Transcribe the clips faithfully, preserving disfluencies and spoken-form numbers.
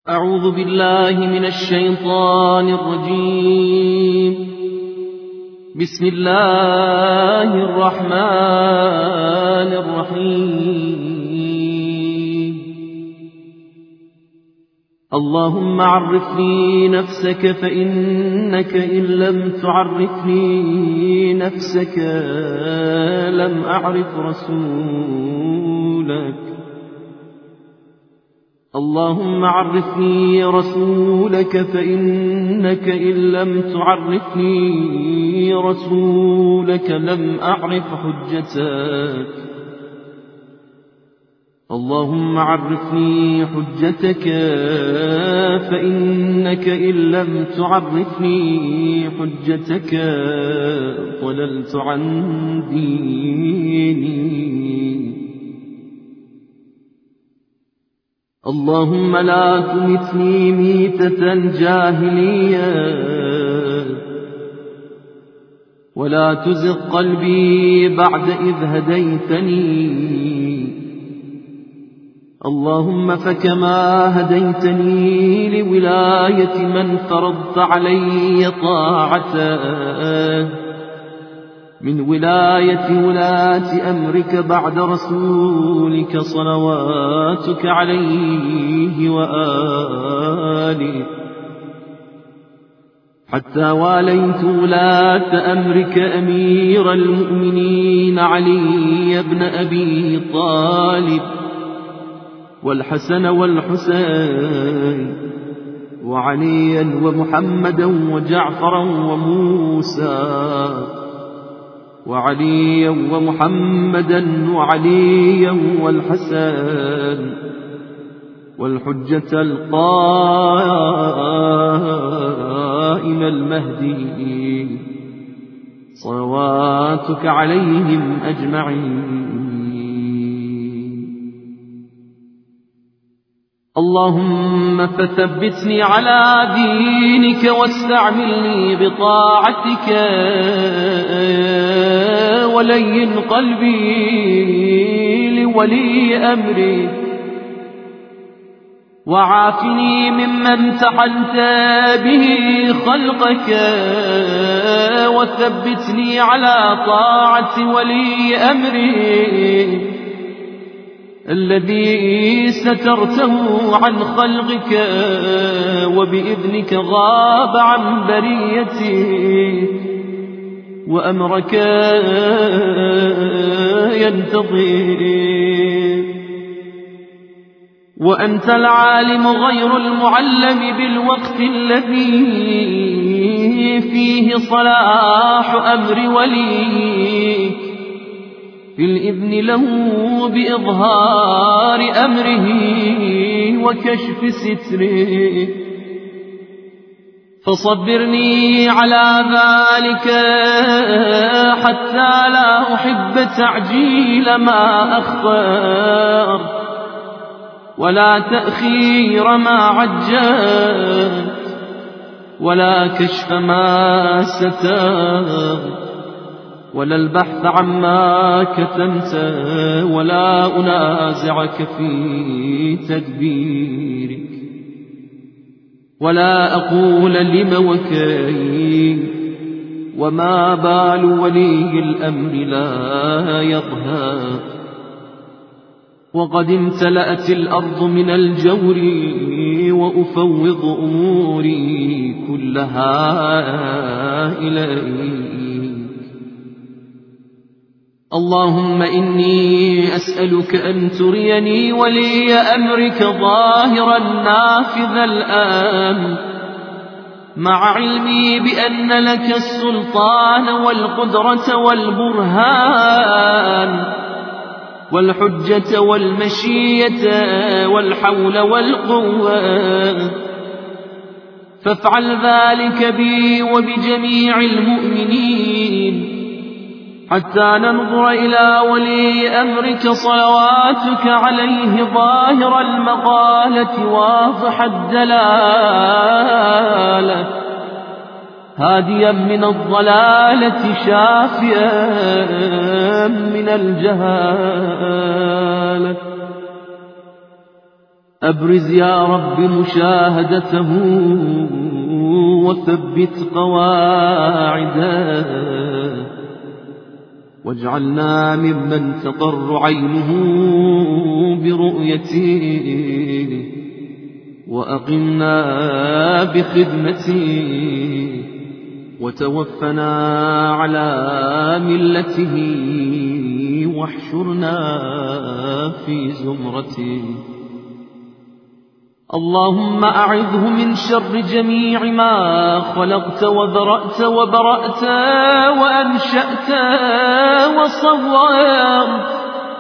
أعوذ بالله من الشيطان الرجيم. بسم الله الرحمن الرحيم. اللهم عرفني نفسك فإنك إن لم تعرفني نفسك لم أعرف رسولك. اللهم عرفني رسولك فإنك إن لم تعرفني رسولك لم أعرف حجتك. اللهم عرفني حجتك فإنك إن لم تعرفني حجتك ضللت عن ديني. اللهم لا تمتني ميتة جاهلية ولا تزغ قلبي بعد إذ هديتني. اللهم فكما هديتني لولاية من فرضت علي طاعته من ولاية ولاة أمرك بعد رسولك صلواتك عليه وآله، حتى واليت ولاة أمرك أمير المؤمنين علي بن أبي طالب والحسن والحسين وعليا ومحمدا وجعفرا وموسى وعليا ومحمدا وعليا والحسن والحجة القائم المهدي صلواتك عليهم أجمعين. اللهم فثبتني على دينك واستعملني بطاعتك ولين قلبي لولي أمري، وعافني ممن امتحنت به خلقك وثبتني على طاعة ولي أمري الذي سترته عن خلقك وبإذنك غاب عن بريتي وأمرك ينتظر. وأنت العالم غير المعلم بالوقت الذي فيه صلاح أمر وليك في الإذن له بإظهار أمره وكشف ستره، فصبرني على ذلك حتى لا أحب تعجيل ما أخر ولا تأخير ما عجلت ولا كشف ما ستر ولا البحث عما كتمت ولا أنازعك في تدبيرك ولا أقول لم وكيف وما بال ولي الأمر لا يظهر. وقد امتلأت الأرض من الجور وأفوض أموري كلها إليك. اللهم إني أسألك أن تريني ولي أمرك ظاهرا نافذا الآن مع علمي بأن لك السلطان والقدرة والبرهان والحجة والمشية والحول والقوة، فافعل ذلك بي وبجميع المؤمنين حتى ننظر إلى ولي أمرك صلواتك عليه ظاهر المقالة واضح الدلالة هاديا من الضلالة شافيا من الجهالة أبرز يا رب مشاهدته وثبت قواعده، واجعلنا ممن تقر عينه برؤيته، وأقمنا بخدمته، وتوفنا على ملته، واحشرنا في زمرته. اللهم أعذه من شر جميع ما خلقت وذرأت وبرأت وأنشأت وصورت،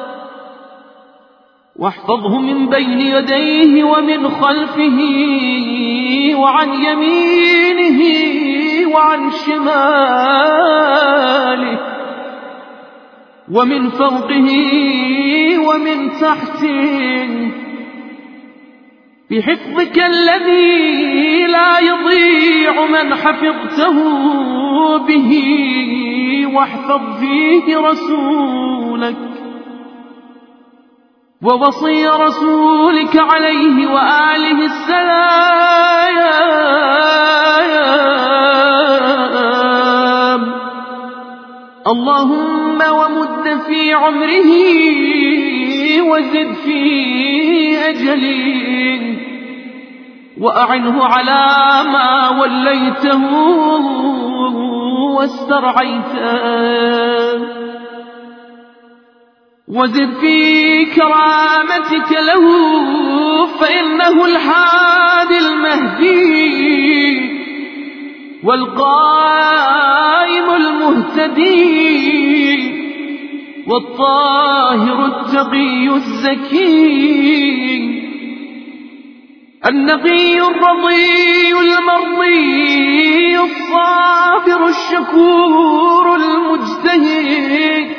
واحفظه من بين يديه ومن خلفه وعن يمينه وعن شماله ومن فوقه ومن تحته، بحفظك الذي لا يضيع من حفظته به، واحفظ فيه رسولك ووصي رسولك عليه وآله السلام. اللهم ومد في عمره وزد في أجله، وأعنه على ما وليته واسترعيته، وزد في كرامتك له، فإنه الحادي المهدي والقائم المهتدي والطاهر التقي الزكي النقي الرضي المرضي الصابر الشكور المجتهد.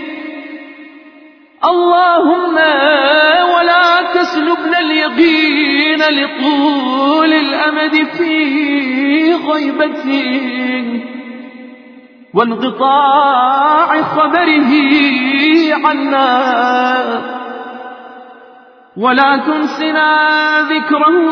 اللهم ولا تسلبنا اليقين لطول الأمد في غيبته وانقطاع خبره عنا، ولا تنسنا ذكره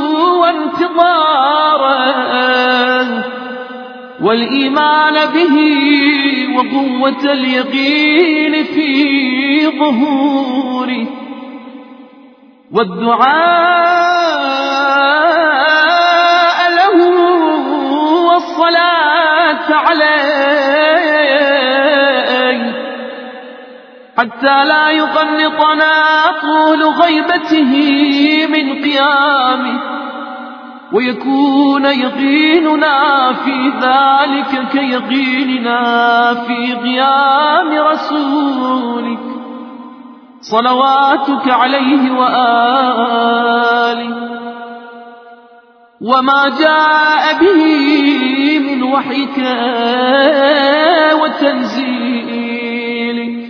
وانتظاره والإيمان به وقوة اليقين في ظهوره، والدعاء له والصلاة عليه، حتى لا يقنطنا طول غيبته من قيامه، ويكون يقيننا في ذلك كيقيننا في قيام رسولك صلواتك عليه وآله. وما جاء به من وحيك وتنزيلك،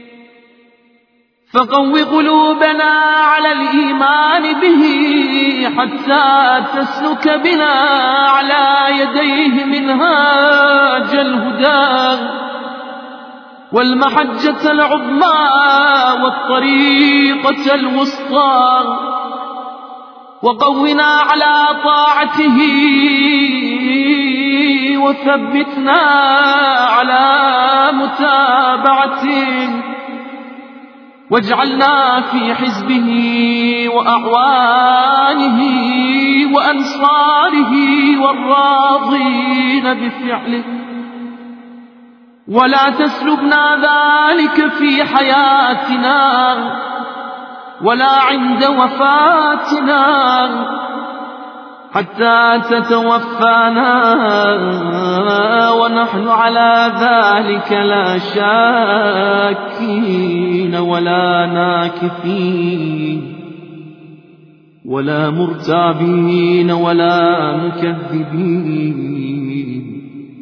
فقو قلوبنا على الإيمان به، حتى تسلك بنا على يديه منهاج الهدى والمحجة العظمى والطريقة الوسطى، وقونا على طاعته وثبتنا على متابعته، واجعلنا في حزبه وأعوانه وأنصاره والراضين بفعله، ولا تسلبنا ذلك في حياتنا ولا عند وفاتنا، حتى تتوفانا ونحن على ذلك لا شاكين ولا ناكثين ولا مرتابين ولا مكذبين.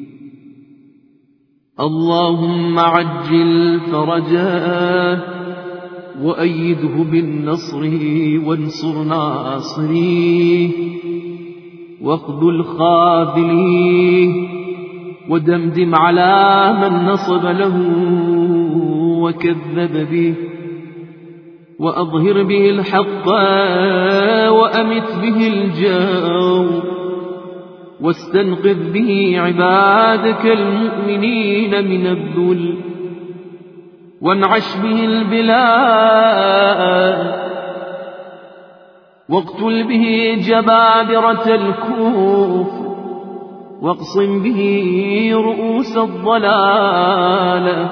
اللهم عجل فرجاه وأيده بالنصر وانصر ناصريه، واخذل خاذليه ودمدم على من نصب له وكذب به، وأظهر به الحق وأمت به الجور، واستنقذ به عبادك المؤمنين من الذل، وانعش به البلاد، واقتل به جبابرة الكفر، واقصم به رؤوس الضلالة،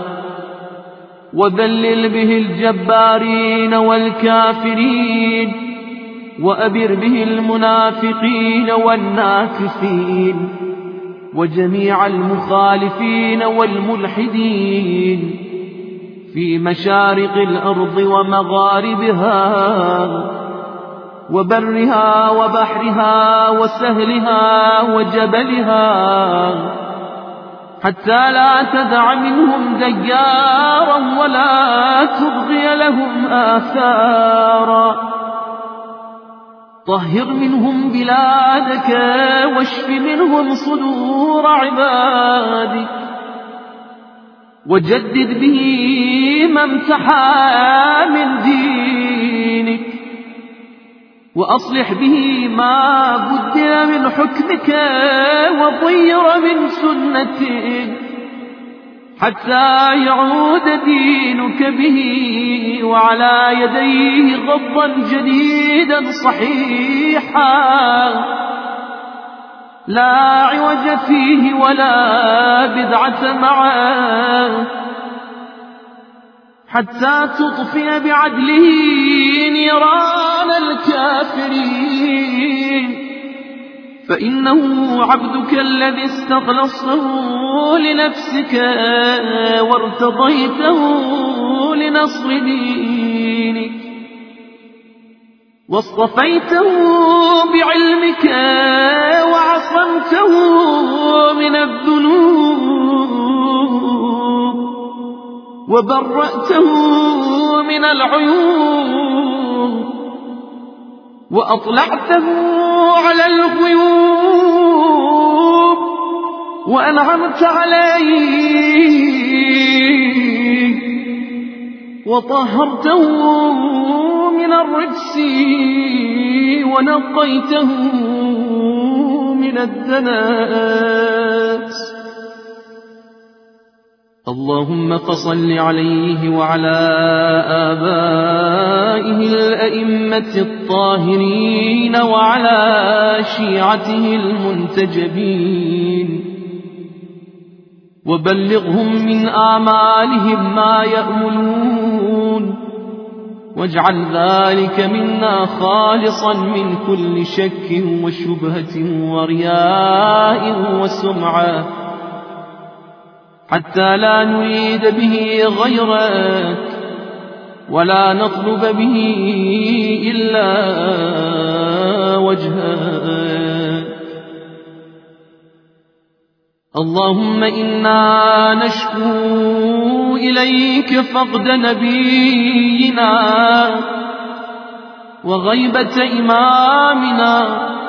وذلل به الجبارين والكافرين، وأبر به المنافقين والناكثين، وجميع المخالفين والملحدين في مشارق الأرض ومغاربها، وبرها وبحرها وسهلها وجبلها، حتى لا تدع منهم ديارا ولا تبغي لهم آثارا. طهر منهم بلادك، واشف منهم صدور عبادك، وجدد به ما امتحى من دينك، وأصلح به ما بدل من حكمك وضير من سنتك، حتى يعود دينك به وعلى يديه غضا جديدا صحيحا، لا عوج فيه ولا بدعة معه، حتى تطفئ بعدله نيران الكافرين، فإنه عبدك الذي استخلصته لنفسك وارتضيته لنصر دينك، واصطفيته بعلمك وعصمته من الذنوب، وبرأته من العيوب، وأطلعته على الغيوب، وأنعمت عليه، وطهرته من الرجس، ونقيته من الدنس. اللهم فصل عليه وعلى آبائه الأئمة الطاهرين، وعلى شيعته المنتجبين، وبلغهم من آمالهم ما يأملون، واجعل ذلك منا خالصا من كل شك وشبهة ورياء وسمعة، حتى لا نريد به غيرك ولا نطلب به إلا وجهك. اللهم إنا نشكو إليك فقد نبينا وغيبة إمامنا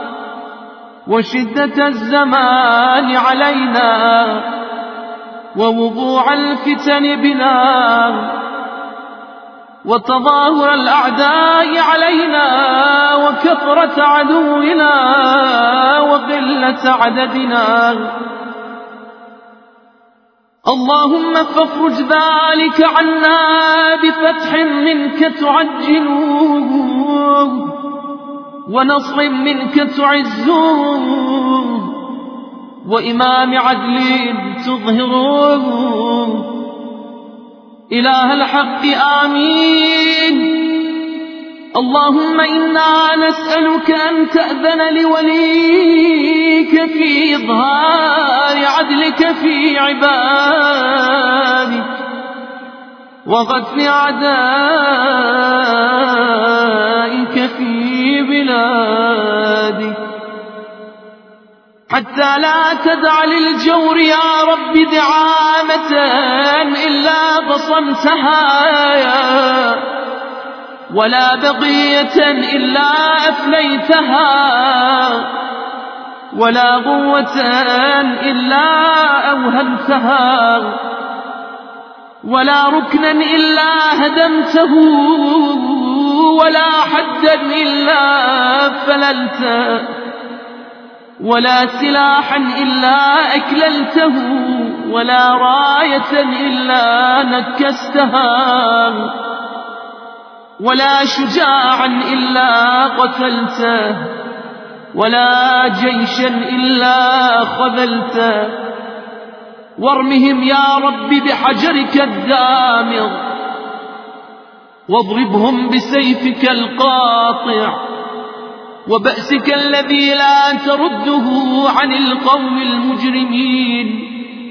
وشدة الزمان علينا ووضوع الفتن بنا وتظاهر الأعداء علينا وكثرة عدونا وقلة عددنا. اللهم فافرج ذلك عنا بفتح منك تعجلوه ونصر منك تعزوه وإمام عدل تظهروه. إله الحق آمين. اللهم إنا نسألك أن تأذن لوليك في إظهار عدلك في عبادك وقتل أعدائك في بلادك، حتى لا تدع للجور يا رب دعامة إلا بصمتها ولا بقية إلا أفنيتها ولا قوة إلا أوهمتها ولا ركنا إلا هدمته ولا حدا إلا فللته ولا سلاحا إلا أكللته ولا راية إلا نكستها ولا شجاعا إلا قتلته ولا جيشا إلا خذلته وارمهم يا رب بحجرك الدامغ واضربهم بسيفك القاطع وبأسك الذي لا ترده عن القوم المجرمين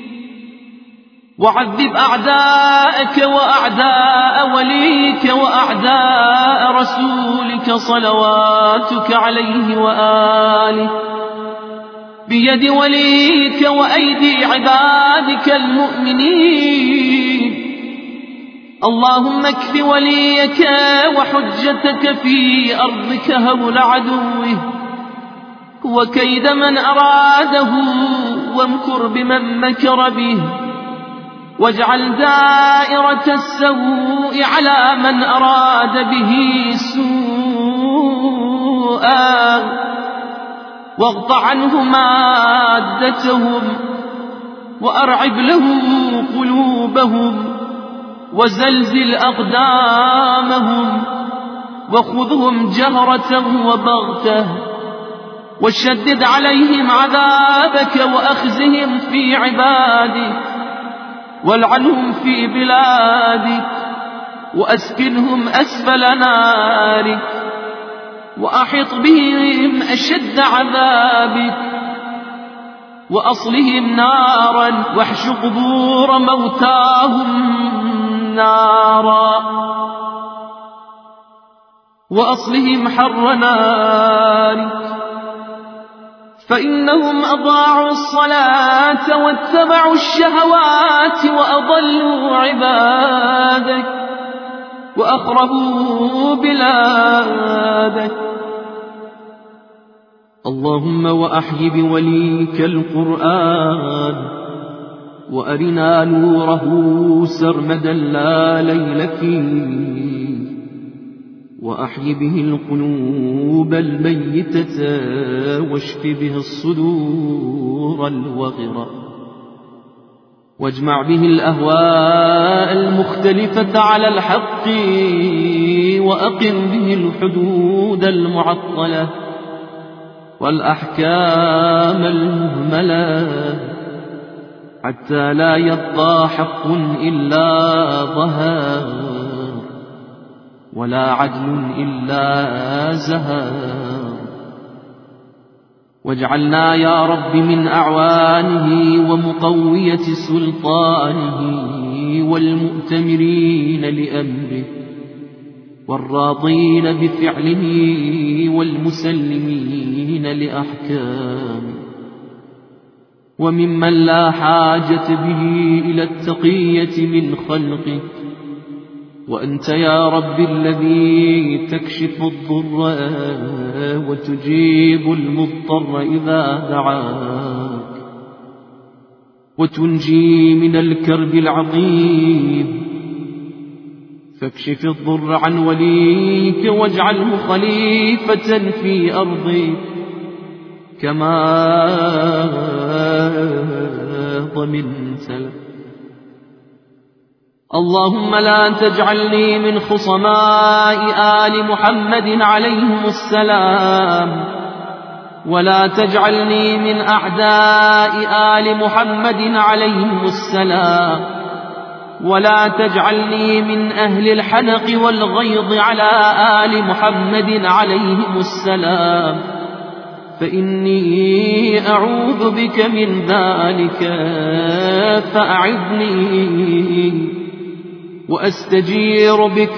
وعذب أعداءك وأعداء وليك وأعداء رسولك صلواتك عليه وآله بيد وليك وأيدي عبادك المؤمنين. اللهم اكف وليك وحجتك في أرضك هول عدوه وكيد من أراده وامكر بمن مكر به واجعل دائرة السوء على من أراد به سوءا واغض عنه مادتهم وأرعب له قلوبهم وزلزل أقدامهم وخذهم جهرة وبغتة وشدد عليهم عذابك وأخزهم في عبادك والعنهم في بلادك وأسكنهم أسفل نارك وأحط بهم أشد عذابك وأصلهم نارا واحش قبور موتاهم نارا وأصلهم حر نارك فإنهم أضاعوا الصلاة واتبعوا الشهوات وأضلوا عبادك وأخربوا بلادك. اللهم وأحي بوليك القرآن وأرنا نوره سرمدا لا ليل فيه وأحي به القلوب الميتة واشف به الصدور الوغرة واجمع به الأهواء المختلفة على الحق وأقم به الحدود المعطلة والأحكام المهملة حتى لا يبقى حق إلا ظهر ولا عدل إلا زهر واجعلنا يا رب من أعوانه ومقوية سلطانه والمؤتمرين لأمره والراضين بفعله والمسلمين لأحكامه وممن لا حاجة به إلى التقية من خلقك وأنت يا رب الذي تكشف الضر وتجيب المضطر إذا دعاك وتنجي من الكرب العظيم فاكشف الضر عن وليك واجعله خليفة في أرضك كما ضمنت له. اللهم لا تجعلني من خصماء آل محمد عليهم السلام ولا تجعلني من أعداء آل محمد عليهم السلام ولا تجعلني من أهل الحنق والغيظ على آل محمد عليهم السلام فإني أعوذ بك من ذلك فأعذني وأستجير بك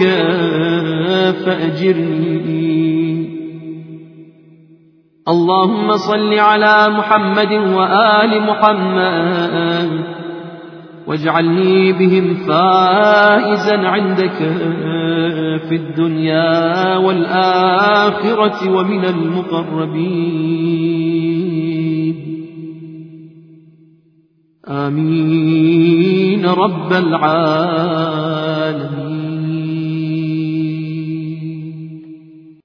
فأجرني. اللهم صل على محمد وآل محمد واجعلني بهم فائزا عندك في الدنيا والآخرة ومن المقربين. آمين رب العالمين.